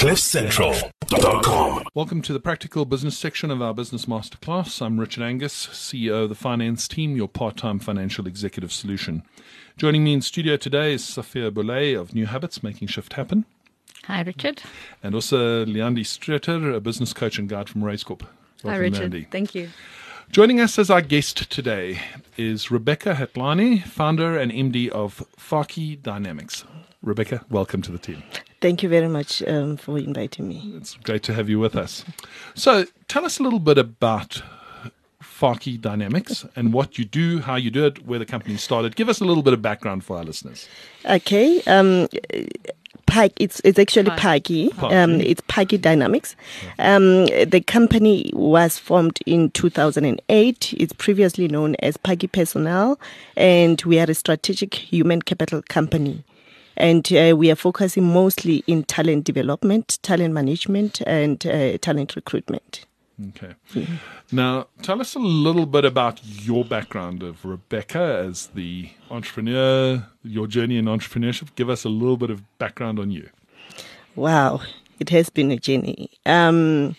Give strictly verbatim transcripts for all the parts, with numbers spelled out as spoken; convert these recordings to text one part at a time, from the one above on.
cliff central dot com. Welcome to the practical business section of our Business Masterclass. I'm Richard Angus, C E O of the finance team, your part-time financial executive solution. Joining me in studio today is Safia Boulay of New Habits, Making Shift Happen. Hi, Richard. And also Leandi Streeter, a business coach and guide from Race Corp. Welcome, Hi, Richard. Leandi. Thank you. Joining us as our guest today is Rebecca Hatlani, founder and M D of Faki Dynamics. Rebecca, welcome to the team. Thank you very much um, for inviting me. It's great to have you with us. So tell us a little bit about Faki Dynamics and what you do, how you do it, where the company started. Give us a little bit of background for our listeners. Okay. Um, Pike, it's it's actually Paki. Paki. Um, it's Paki Dynamics. Um, the company was formed in two thousand eight. It's previously known as Paki Personnel, and we are a strategic human capital company. And uh, we are focusing mostly in talent development, talent management, and uh, talent recruitment. Okay. Mm-hmm. Now, tell us a little bit about your background of Rebecca as the entrepreneur, your journey in entrepreneurship. Give us a little bit of background on you. Wow, it has been a journey. Um,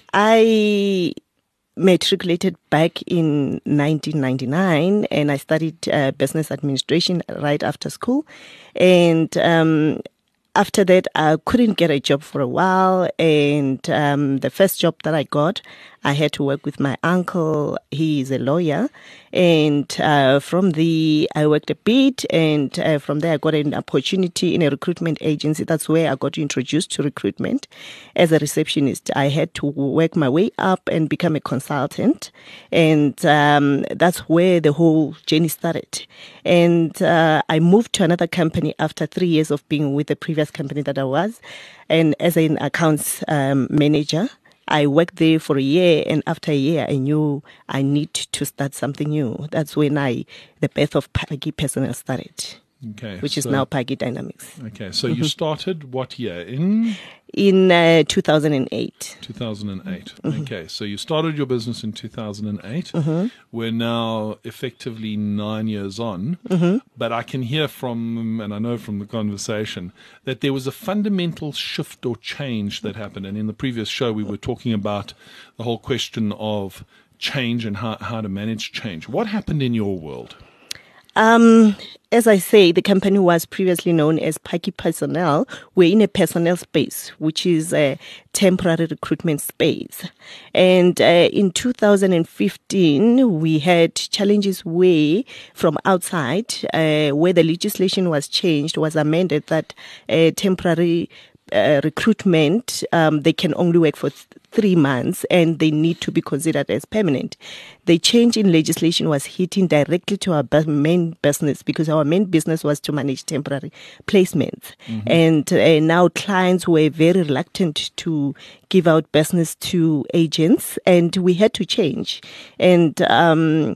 I matriculated back in nineteen ninety-nine, and I studied uh, business administration right after school. And um, after that, I couldn't get a job for a while. And um, the first job that I got, I had to work with my uncle. He is a lawyer. And uh, from the, I worked a bit. And uh, from there, I got an opportunity in a recruitment agency. That's where I got introduced to recruitment. As a receptionist, I had to work my way up and become a consultant. And um, that's where the whole journey started. And uh, I moved to another company after three years of being with the previous company that I was. And as an accounts um, manager, I worked there for a year, and after a year, I knew I need to start something new. That's when I, the birth of Paki Personnel started, okay, which is so, now Paki Dynamics. Okay, so you started what year? In? In uh, two thousand eight. two thousand eight. Mm-hmm. Okay, so you started your business in two thousand eight. Mm-hmm. We're now effectively nine years on, mm-hmm. but I can hear from, and I know from the conversation, that there was a fundamental shift or change that happened. And in the previous show, we were talking about the whole question of change and how, how to manage change. What happened in your world? Um, as I say, the company was previously known as Paki Personnel. We're in a personnel space, which is a temporary recruitment space. And uh, in two thousand fifteen, we had challenges where, from outside, uh, where the legislation was changed, was amended that uh, temporary uh, recruitment, um, they can only work for th- three months and they need to be considered as permanent. The change in legislation was hitting directly to our main business because our main business was to manage temporary placements. Mm-hmm. And uh, now clients were very reluctant to give out business to agents, and we had to change. And um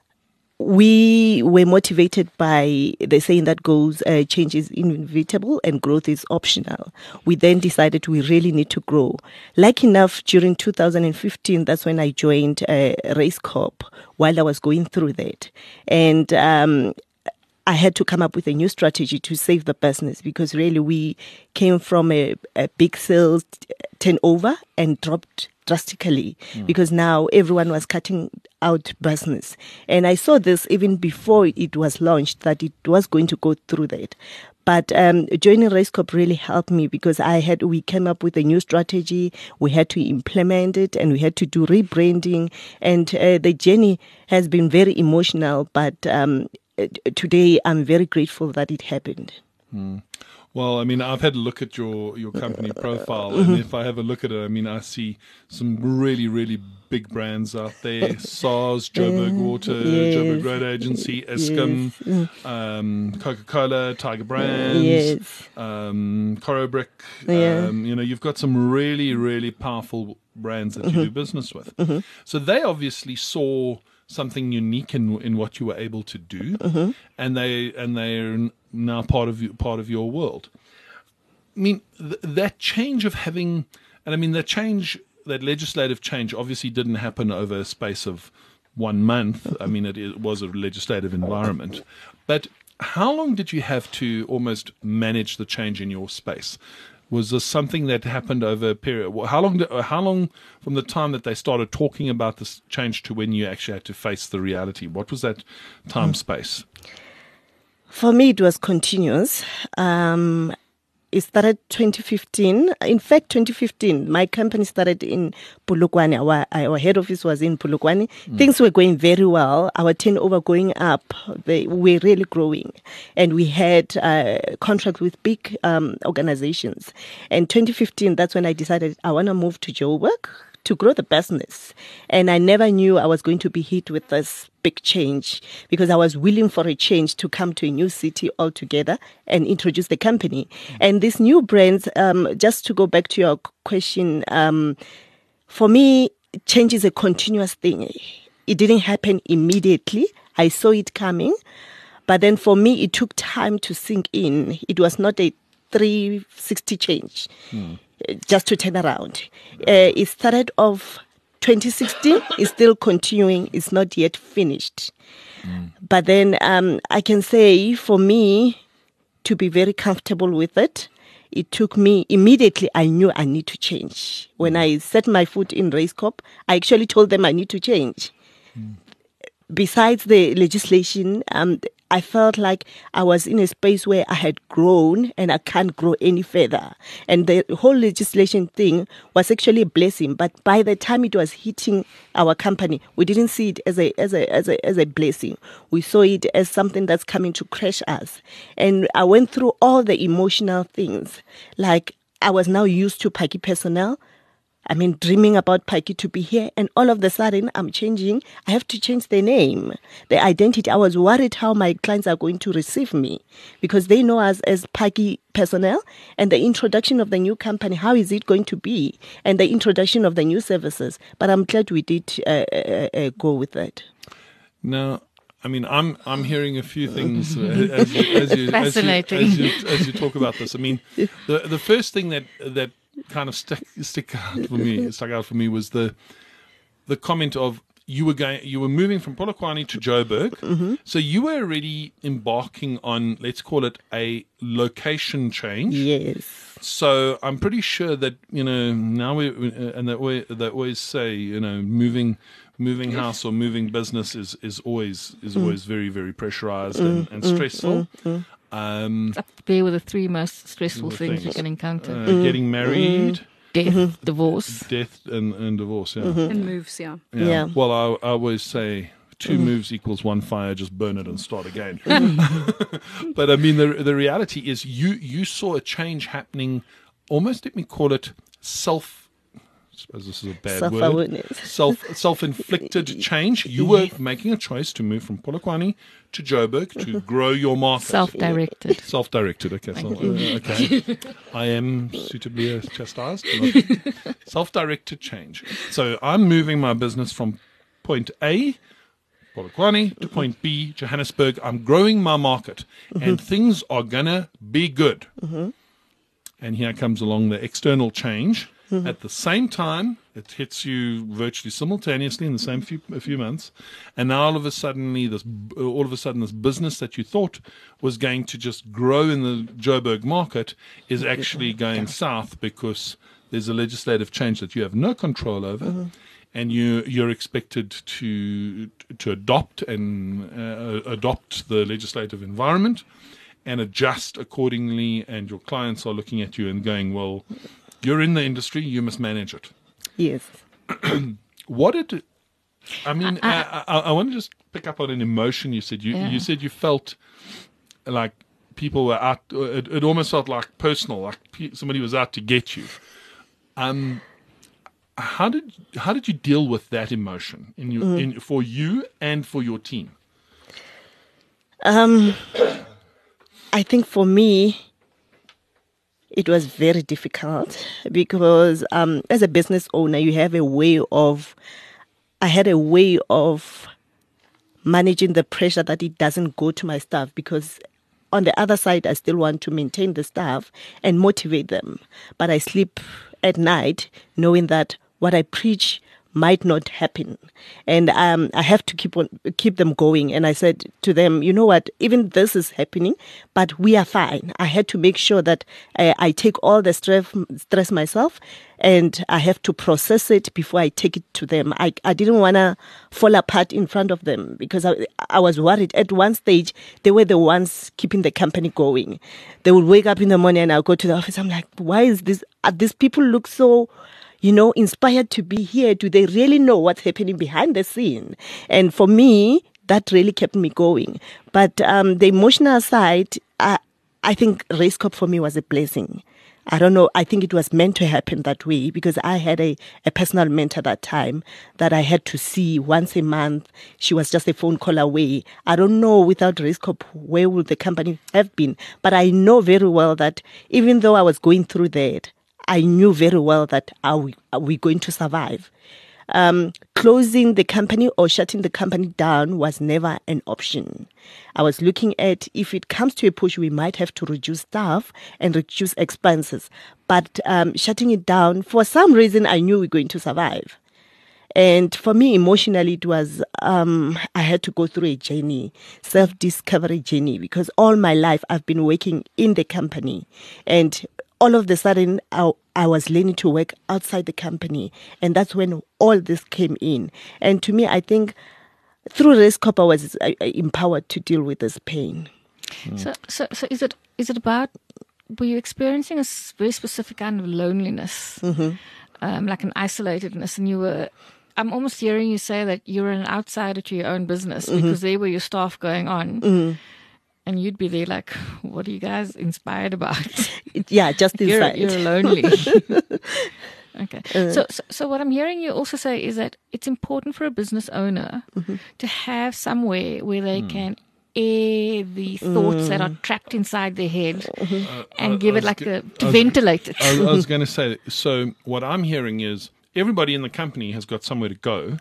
we were motivated by the saying that goes, uh, change is inevitable and growth is optional. We then decided we really need to grow. Like enough, during two thousand fifteen, that's when I joined uh, Race Corp while I was going through that. And um, I had to come up with a new strategy to save the business because really we came from a, a big sales turnover and dropped drastically mm. because now everyone was cutting out business. And I saw this even before it was launched that it was going to go through that. But um, joining Race Corp really helped me because I had we came up with a new strategy. We had to implement it and we had to do rebranding. And uh, the journey has been very emotional. But um, today I'm very grateful that it happened. Mm. Well, I mean, I've had a look at your, your company profile, and if I have a look at it, I mean, I see some really, really big brands out there. SARS, Joburg Water, yes. Joburg Road Agency, Eskom, yes. um, Coca-Cola, Tiger Brands, yes. um, Corobrick. Yeah. Um, you know, you've got some really, really powerful brands that you mm-hmm. do business with. Mm-hmm. So they obviously saw something unique in in what you were able to do, mm-hmm. and they and they're now part of you, part of your world. I mean, th- that change of having, and I mean that change, that legislative change, obviously didn't happen over a space of one month. I mean, it, it was a legislative environment, but how long did you have to almost manage the change in your space? Was this something that happened over a period? How long? Did, how long from the time that they started talking about this change to when you actually had to face the reality? What was that time space? For me, it was continuous. Um, it started twenty fifteen. In fact, twenty fifteen, my company started in Polokwane. Our, our head office was in Polokwane. Mm. Things were going very well. Our turnover going up. They were really growing. And we had uh, contracts with big um, organizations. And twenty fifteen, that's when I decided I want to move to Joburg to grow the business. And I never knew I was going to be hit with this big change, because I was willing for a change to come to a new city altogether and introduce the company. Mm-hmm. And these new brands, um, just to go back to your question, um, for me, change is a continuous thing. It didn't happen immediately. I saw it coming. But then for me, it took time to sink in. It was not a three sixty change. Mm. Just to turn around. Uh, it started off twenty sixteen, it's still continuing, it's not yet finished. Mm. But then um, I can say for me to be very comfortable with it, it took me, immediately I knew I need to change. When mm. I set my foot in Racecorp, I actually told them I need to change. Mm. Besides the legislation, um, I felt like I was in a space where I had grown and I can't grow any further. And the whole legislation thing was actually a blessing. But by the time it was hitting our company, we didn't see it as a as a as a as a blessing. We saw it as something that's coming to crush us. And I went through all the emotional things. Like I was now used to Paki personnel. I mean, dreaming about Paki to be here, and all of a sudden, I'm changing. I have to change the name, the identity. I was worried how my clients are going to receive me, because they know us as Paki personnel, and the introduction of the new company, how is it going to be, and the introduction of the new services. But I'm glad we did uh, uh, uh, go with that. Now, I mean, I'm I'm hearing a few things uh, as, you, as, you, Fascinating. As, you, as, you, as you talk about this. I mean, the the first thing that that kind of stick stick out for me stuck out for me was the the comment of you were going you were moving from Polokwane to Joburg, mm-hmm. so you were already embarking on, let's call it, a location change. Yes. So I'm pretty sure that, you know, now we uh, and they always, they always say, you know, moving moving house or moving business is is always is mm. always very very pressurized mm, and, and mm, stressful. Mm, mm. Um, Up there were the three most stressful things, things you can encounter. Uh, mm. Getting married. Mm. Death, mm-hmm. divorce. Death and, and divorce, yeah. Mm-hmm. And moves, yeah. Yeah. yeah. Well, I, I always say two mm. moves equals one fire, just burn it and start again. But I mean, the the reality is you, you saw a change happening, almost, let me call it, self I suppose this is a bad word. Self self-inflicted change. You were making a choice to move from Polokwane to Joburg to grow your market. Self-directed. Self-directed. Okay. So, uh, okay. I am suitably uh, chastised. Self-directed change. So I'm moving my business from point A, Polokwane, to point B, Johannesburg. I'm growing my market, mm-hmm. and things are gonna be good. Mm-hmm. And here comes along the external change. Mm-hmm. At the same time, it hits you virtually simultaneously in the same few a few months, and now all of a sudden, this all of a sudden this business that you thought was going to just grow in the Joburg market is actually going south because there's a legislative change that you have no control over, mm-hmm. and you you're expected to to adopt and uh, adopt the legislative environment and adjust accordingly, and your clients are looking at you and going, well, you're in the industry, you must manage it. Yes. What did, I mean, I, I, I want to just pick up on an emotion you said. You yeah. you said you felt like people were out, it, it almost felt like personal, like somebody was out to get you. Um, how did how did you deal with that emotion in your, mm. in, for you and for your team? Um, I think for me, it was very difficult because um, as a business owner, you have a way of, I had a way of managing the pressure that it doesn't go to my staff, because on the other side, I still want to maintain the staff and motivate them. But I sleep at night knowing that what I preach might not happen. And um, I have to keep on keep them going. And I said to them, you know what, even this is happening, but we are fine. I had to make sure that uh, I take all the stress, stress myself, and I have to process it before I take it to them. I, I didn't want to fall apart in front of them because I, I was worried. At one stage, they were the ones keeping the company going. They would wake up in the morning and I'll go to the office. I'm like, why is this? Uh, these people look so, you know, inspired to be here. Do they really know what's happening behind the scene? And for me, that really kept me going. But um, the emotional side, uh, I think Race Corp for me was a blessing. I don't know. I think it was meant to happen that way because I had a, a personal mentor that time that I had to see once a month. She was just a phone call away. I don't know without Race Corp where would the company have been. But I know very well that even though I was going through that, I knew very well that are we, are we going to survive? Um, closing the company or shutting the company down was never an option. I was looking at if it comes to a push, we might have to reduce staff and reduce expenses. But um, shutting it down, for some reason, I knew we were going to survive. And for me, emotionally, it was, um, I had to go through a journey, self-discovery journey, because all my life I've been working in the company. And all of a sudden, I, I was learning to work outside the company. And that's when all this came in. And to me, I think through Race Corp, I was uh, empowered to deal with this pain. Mm. So, so, so is it is it about, were you experiencing a s- very specific kind of loneliness, mm-hmm. um, like an isolatedness, and you were, I'm almost hearing you say that you were an outsider to your own business mm-hmm. because there were your staff going on. Mm-hmm. And you'd be there like, what are you guys inspired about? Yeah, just inside. You're, you're lonely. Okay. Uh, so, so so what I'm hearing you also say is that it's important for a business owner mm-hmm. to have somewhere where they mm. can air the thoughts mm. that are trapped inside their head mm-hmm. uh, and I, give I it like a, to was, ventilate it. I, I was going to say, so what I'm hearing is everybody in the company has got somewhere to go.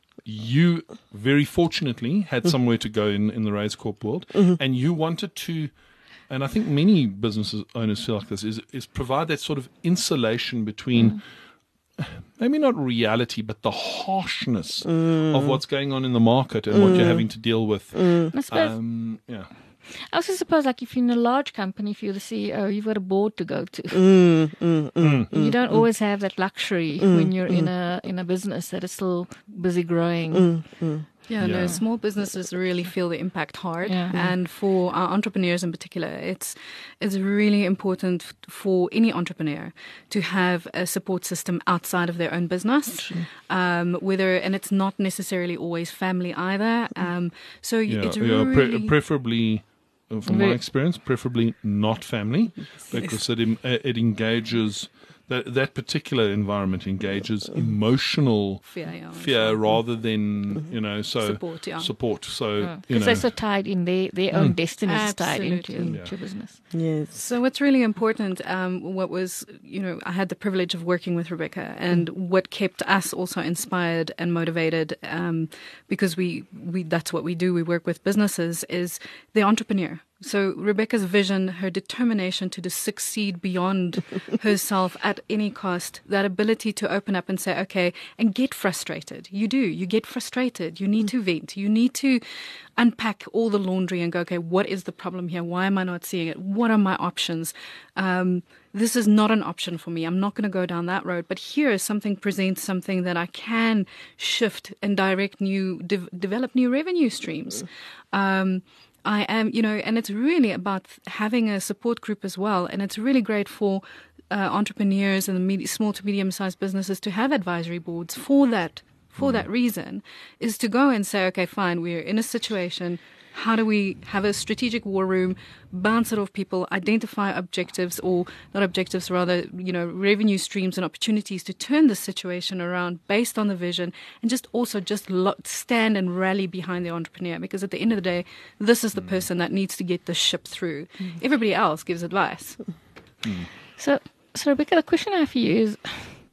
You very fortunately had somewhere to go in, in the Race Corp world, mm-hmm. and you wanted to, and I think many business owners feel like this, is, is provide that sort of insulation between mm. maybe not reality, but the harshness mm. of what's going on in the market and mm. what you're having to deal with. Mm. I suppose, um, yeah. I also suppose, like, if you're in a large company, if you're the C E O, you've got a board to go to. Mm, mm, mm, you don't mm, always have that luxury mm, when you're mm. in a in a business that is still busy growing. Mm, mm. Yeah, Yeah. no, small businesses really feel the impact hard. Yeah. And for our entrepreneurs in particular, it's it's really important f- for any entrepreneur to have a support system outside of their own business. Um, whether and it's not necessarily always family either. Um, so Yeah, it's yeah, really pre- preferably, uh, from my Very- experience, preferably not family, because it em- uh, it engages that that particular environment engages emotional fear, yeah, fear rather than you know so Support, yeah. support. So you Because know, they're so tied in, their, their own destiny is tied into, Absolutely. into business. Yes. So what's really important, um, what was, you know, I had the privilege of working with Rebecca, and what kept us also inspired and motivated, um, because we, we that's what we do, we work with businesses, is the entrepreneur. So Rebecca's vision, her determination to just succeed beyond herself at any cost, that ability to open up and say, okay, and get frustrated. You do. You get frustrated. You need to vent. You need to unpack all the laundry and go, okay, what is the problem here? Why am I not seeing it? What are my options? Um, this is not an option for me. I'm not going to go down that road. But here, something presents something that I can shift and direct new, de- develop new revenue streams. Um, I am, you know, and it's really about having a support group as well. And it's really great for uh, entrepreneurs and the med- small to medium-sized businesses to have advisory boards for that, for that reason, is to go and say, okay, fine, we're in a situation. How do we have a strategic war room, bounce it off people, identify objectives, or not objectives, rather, you know, revenue streams and opportunities to turn the situation around based on the vision, and just also just lo- stand and rally behind the entrepreneur, because at the end of the day, this is the person that needs to get the ship through. Everybody else gives advice. So, so Rebecca, the question I have for you is,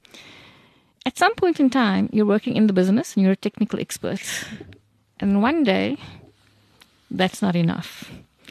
at some point in time, you're working in the business and you're a technical expert, and one day, that's not enough.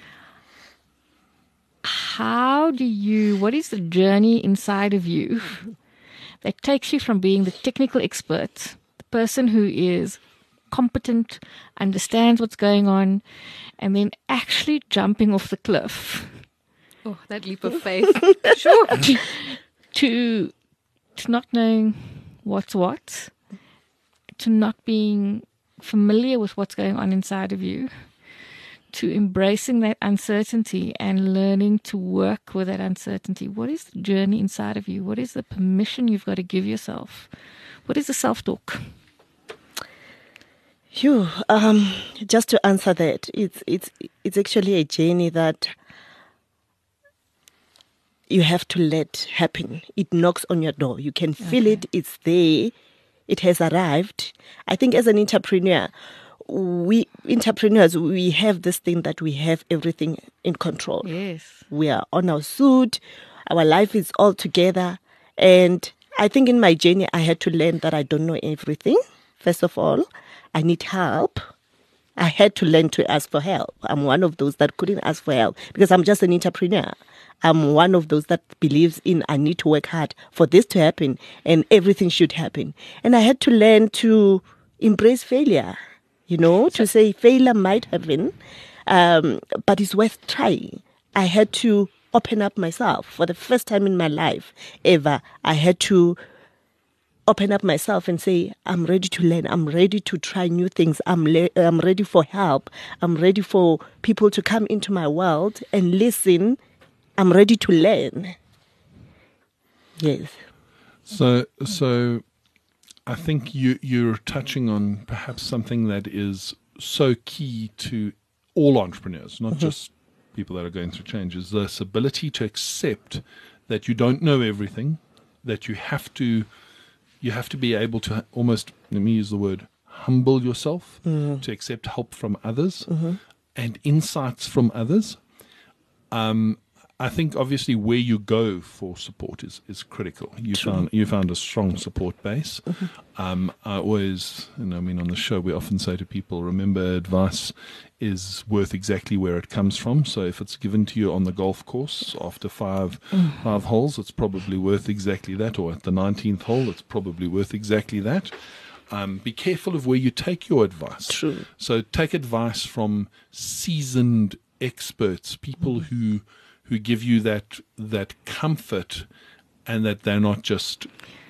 How do you, what is the journey inside of you that takes you from being the technical expert, the person who is competent, understands what's going on, and then actually jumping off the cliff. Oh, that leap of faith. Sure. to, to not knowing what's what, to not being familiar with what's going on inside of you, to embracing that uncertainty and learning to work with that uncertainty. What is the journey inside of you? What is the permission you've got to give yourself? What is the self-talk? Phew, um, just to answer that, it's it's it's actually a journey that you have to let happen. It knocks on your door. You can feel Okay. it. It's there. It has arrived. I think as an entrepreneur, we entrepreneurs, we have this thing that we have everything in control. Yes. We are on our suit. Our life is all together. And I think in my journey, I had to learn that I don't know everything. First of all, I need help. I had to learn to ask for help. I'm one of those that couldn't ask for help because I'm just an entrepreneur. I'm one of those that believes in I need to work hard for this to happen and everything should happen. And I had to learn to embrace failure, you know, to say failure might happen, um, but it's worth trying. I had to open up myself for the first time in my life ever. I had to open up myself and say, I'm ready to learn. I'm ready to try new things. I'm le- I'm ready for help. I'm ready for people to come into my world and listen. I'm ready to learn. Yes. So, so I think you you're touching on perhaps something that is so key to all entrepreneurs, not just people that are going through change, is this ability to accept that you don't know everything, that you have to you have to be able to almost, let me use the word, humble yourself, to accept help from others and insights from others. Um, I think obviously where you go for support is, is critical. You found you found a strong support base. Um, I always, and I mean on the show, we often say to people, remember, advice is worth exactly where it comes from. So if it's given to you on the golf course after five five holes, it's probably worth exactly that. Or at the nineteenth hole, it's probably worth exactly that. Um, be careful of where you take your advice. True. So take advice from seasoned experts, people who who give you that that comfort, and that they're not just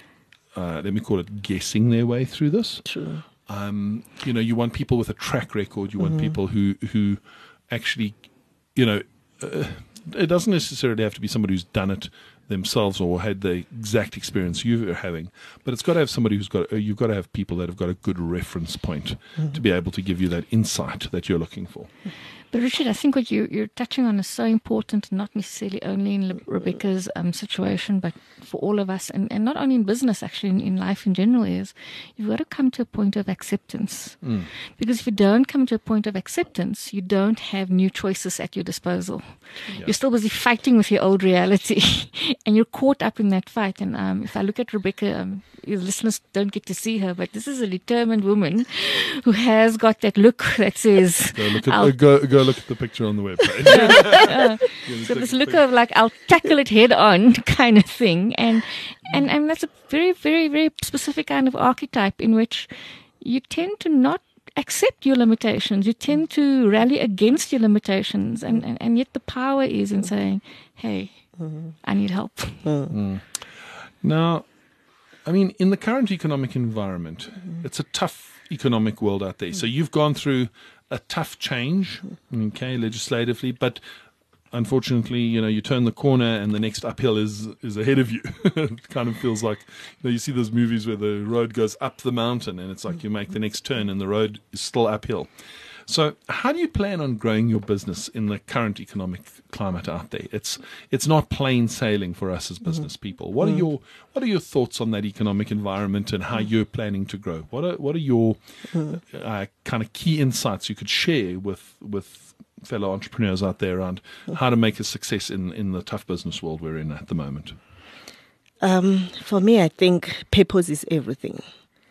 uh, let me call it guessing their way through this. True. Um, you know, you want people with a track record. You want people who who actually, you know, uh, it doesn't necessarily have to be somebody who's done it themselves or had the exact experience you're having, but it's got to have somebody who's got. Uh, you've got to have people that have got a good reference point to be able to give you that insight that you're looking for. But Richard, I think what you, you're touching on is so important, not necessarily only in Le- Rebecca's um, situation, but for all of us, and, and not only in business, actually, in, in life in general, is you've got to come to a point of acceptance. Mm. Because if you don't come to a point of acceptance, you don't have new choices at your disposal. Yeah. You're still busy fighting with your old reality, and you're caught up in that fight. And um, if I look at Rebecca, um, your listeners don't get to see her, but this is a determined woman who has got that look that says, Go look at, uh, go, go look at the picture on the webpage. uh, so this look of like, I'll tackle it head on kind of thing. And, and, and that's a very, very, very specific kind of archetype in which you tend to not accept your limitations. You tend to rally against your limitations. And, and, and yet the power is in saying, hey, I need help. Mm. Now, I mean, in the current economic environment, it's a tough economic world out there. So you've gone through a tough change, okay, legislatively, but unfortunately, you know, you turn the corner and the next uphill is is ahead of you. It kind of feels like, you know, you see those movies where the road goes up the mountain and it's like you make the next turn and the road is still uphill. So how do you plan on growing your business in the current economic climate out there? It's it's not plain sailing for us as business people. What are your what are your thoughts on that economic environment and how you're planning to grow? What are what are your uh, kind of key insights you could share with with fellow entrepreneurs out there around how to make a success in, in the tough business world we're in at the moment? Um, for me, I think purpose is everything.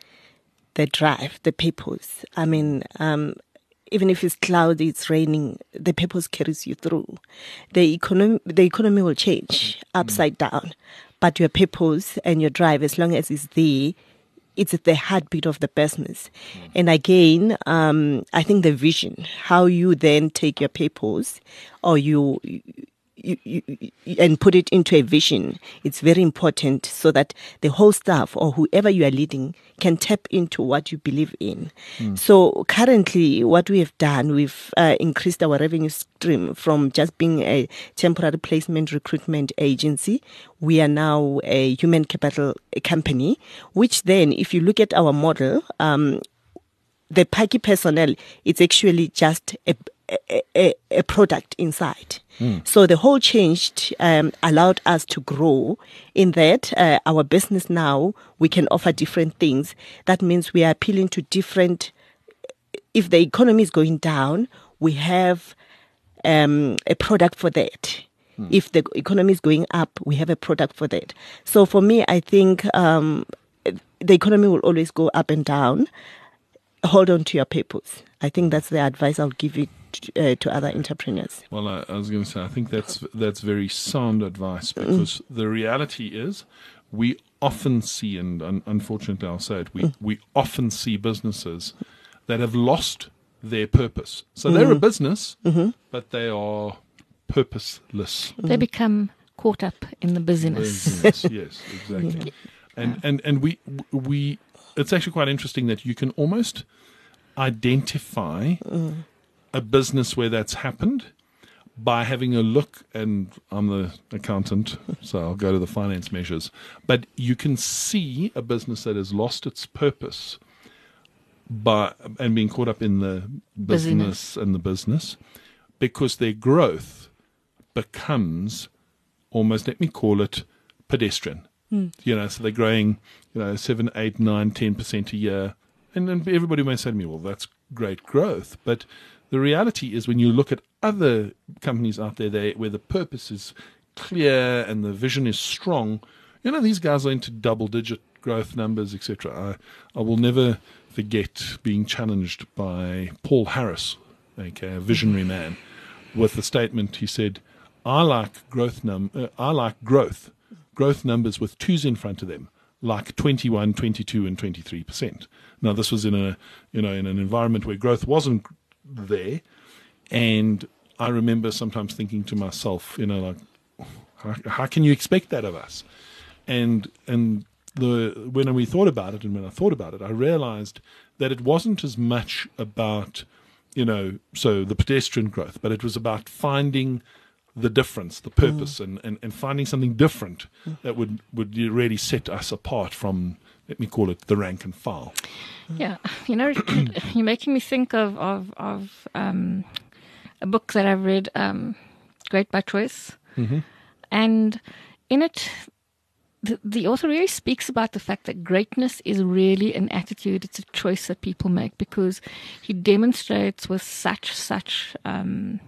The drive, the purpose. I mean, um, even if it's cloudy, it's raining, the purpose carries you through. The economy, the economy will change upside mm. down, but your purpose and your drive, as long as it's there, it's the heartbeat of the business. Mm. And again, um, I think the vision, how you then take your purpose or you, you, you, you and put it into a vision, it's very important so that the whole staff or whoever you are leading can tap into what you believe in. Mm. So currently what we have done, we've uh, increased our revenue stream from just being a temporary placement recruitment agency. We are now a human capital company, which then, if you look at our model, um, the Paki personnel, it's actually just a A, a, a product inside. Mm. So the whole change um, allowed us to grow in that uh, our business now, we can offer different things. That means we are appealing to different, if the economy is going down, we have um, a product for that. Mm. If the economy is going up, we have a product for that. So for me, I think um, the economy will always go up and down. Hold on to your purpose. I think that's the advice I'll give you to, uh, to other entrepreneurs. Well, I, I was going to say, I think that's that's very sound advice, because mm. the reality is we often see, and un- unfortunately I'll say it, we, mm. we often see businesses that have lost their purpose. So mm. they're a business, mm-hmm. but they are purposeless. They become caught up in the business. business yes, exactly. Yeah. And, and, and we we... It's actually quite interesting that you can almost identify mm. a business where that's happened by having a look, and I'm the accountant, so I'll go to the finance measures, but you can see a business that has lost its purpose by and being caught up in the business, business. and the business, because their growth becomes almost, let me call it, pedestrian. Mm. You know, so they're growing, you know, seven, eight, nine, ten percent a year, and then everybody may say to me, "Well, that's great growth." But the reality is, when you look at other companies out there, they, where the purpose is clear and the vision is strong, you know, these guys are into double-digit growth numbers, et cetera. I, I will never forget being challenged by Paul Harris, okay, a visionary man, with the statement. He said, "I like growth num, uh, I like growth." growth numbers with twos in front of them, like twenty-one, twenty-two, and twenty-three percent. Now, this was in a, you know, in an environment where growth wasn't there, and I remember sometimes thinking to myself, you know, like, how, how can you expect that of us? And and the when we thought about it, and when I thought about it, I realized that it wasn't as much about, you know, so the pedestrian growth, but it was about finding the difference, the purpose, mm. and, and, and finding something different mm. that would, would really set us apart from, let me call it, the rank and file. Yeah, you know, you're making me think of of, of um, a book that I've read, um, Great by Choice, mm-hmm. and in it, the, the author really speaks about the fact that greatness is really an attitude; it's a choice that people make, because he demonstrates with such such. Um,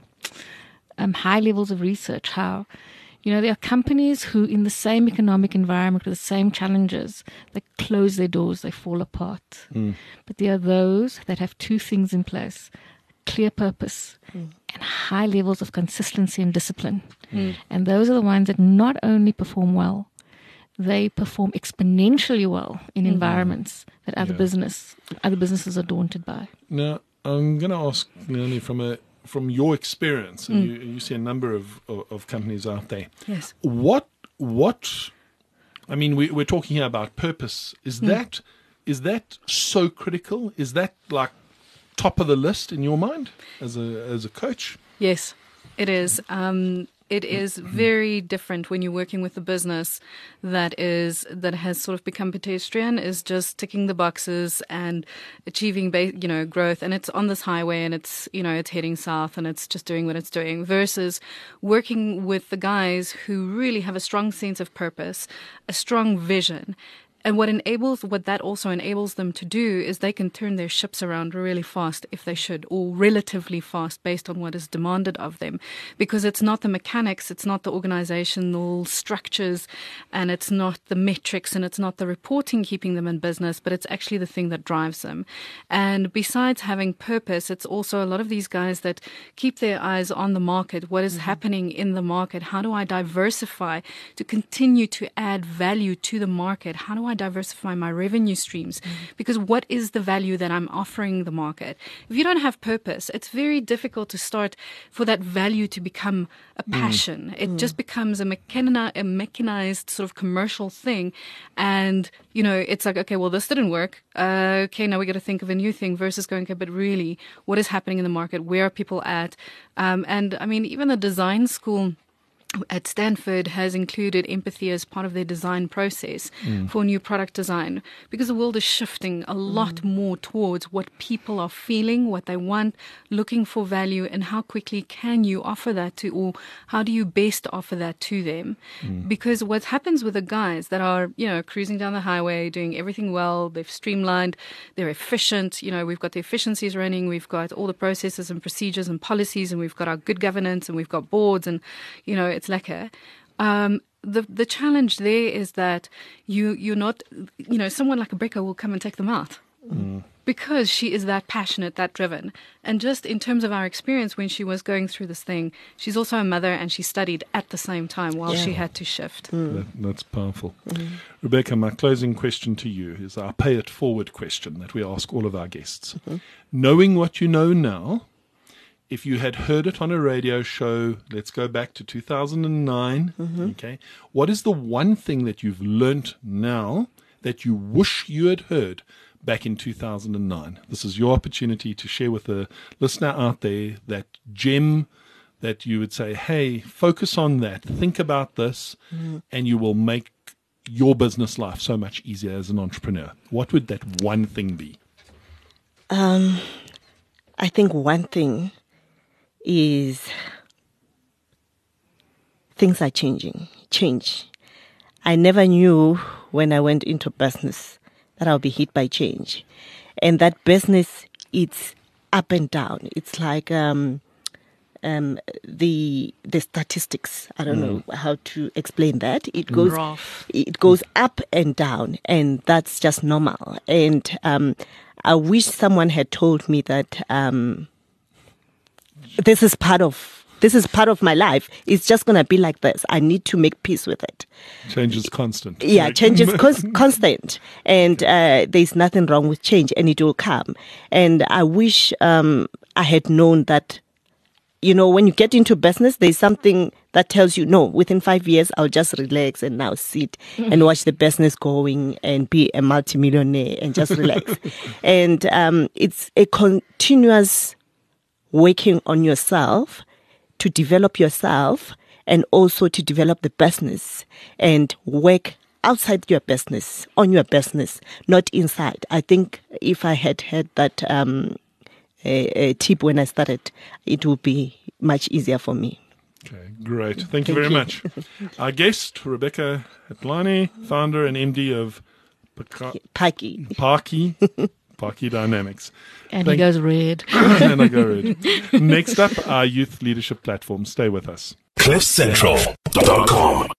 Um, high levels of research, how, you know, there are companies who in the same economic environment with the same challenges, they close their doors, they fall apart. Mm. But there are those that have two things in place: clear purpose mm. and high levels of consistency and discipline. Mm. And those are the ones that not only perform well, they perform exponentially well in mm. environments that other yeah. business other businesses are daunted by. Now, I'm going to ask Leonie, from a from your experience, and mm. you, you see a number of, of, of companies out there. Yes. What, what, I mean, we, we're talking here about purpose. Is mm. that, is that so critical? Is that like top of the list in your mind as a, as a coach? Yes, it is. Um, it is very different when you're working with a business that is that has sort of become pedestrian, is just ticking the boxes and achieving, ba- you know, growth, and it's on this highway and it's, you know, it's heading south and it's just doing what it's doing, versus working with the guys who really have a strong sense of purpose, a strong vision. And what enables, what that also enables them to do is they can turn their ships around really fast if they should, or relatively fast based on what is demanded of them. Because it's not the mechanics, it's not the organizational structures, and it's not the metrics, and it's not the reporting keeping them in business, but it's actually the thing that drives them. And besides having purpose, it's also a lot of these guys that keep their eyes on the market. What is mm-hmm. happening in the market? How do I diversify to continue to add value to the market? How do I I diversify my revenue streams? Mm-hmm. Because what is the value that I'm offering the market? If you don't have purpose, it's very difficult to start for that value to become a passion. Mm. It mm. just becomes a, mechani- a mechanized sort of commercial thing. And, you know, it's like, okay, well, this didn't work. Uh, okay, now we got to think of a new thing versus going, okay, but really, what is happening in the market? Where are people at? Um, and I mean, even the design school at Stanford has included empathy as part of their design process mm. for new product design, because the world is shifting a lot mm. more towards what people are feeling, what they want, looking for value, and how quickly can you offer that to, or how do you best offer that to them? Mm. Because what happens with the guys that are, you know, cruising down the highway, doing everything well, they've streamlined, they're efficient, you know, we've got the efficiencies running, we've got all the processes and procedures and policies, and we've got our good governance, and we've got boards, and, you know, it's lekker. Um, the the challenge there is that you you're not, you know, someone like Rebecca will come and take them out mm. because she is that passionate, that driven. And just in terms of our experience when she was going through this thing, she's also a mother and she studied at the same time while yeah. she had to shift. Mm. That, that's powerful. Mm. Rebecca, my closing question to you is our pay it forward question that we ask all of our guests. Mm-hmm. Knowing what you know now, if you had heard it on a radio show, let's go back to two thousand nine, mm-hmm. okay, what is the one thing that you've learnt now that you wish you had heard back in two thousand nine? This is your opportunity to share with the listener out there that gem that you would say, hey, focus on that, think about this, mm-hmm. and you will make your business life so much easier as an entrepreneur. What would that one thing be? Um, I think one thing is things are changing, change. I never knew when I went into business that I'll be hit by change. And that business, it's up and down. It's like um, um, the the statistics. I don't mm. know how to explain that. It goes Rough. it goes up and down, and that's just normal. And um, I wish someone had told me that um, This is part of this is part of my life. It's just gonna be like this. I need to make peace with it. Change is constant. Yeah, right? Change is cons- constant, and uh, there's nothing wrong with change, and it will come. And I wish um, I had known that. You know, when you get into business, there's something that tells you, no, within five years, I'll just relax and now sit mm-hmm. and watch the business going and be a multimillionaire and just relax. And um, it's a continuous working on yourself to develop yourself and also to develop the business and work outside your business, on your business, not inside. I think if I had had that um, a, a tip when I started, it would be much easier for me. Okay, great. Thank, Thank you very you. much. Our guest, Rebecca Hetlani, founder and M D of Paki. Paki. Paki Dynamics. And Thank- he goes red. and I go red. Next up, our youth leadership platform. Stay with us. cliff central dot com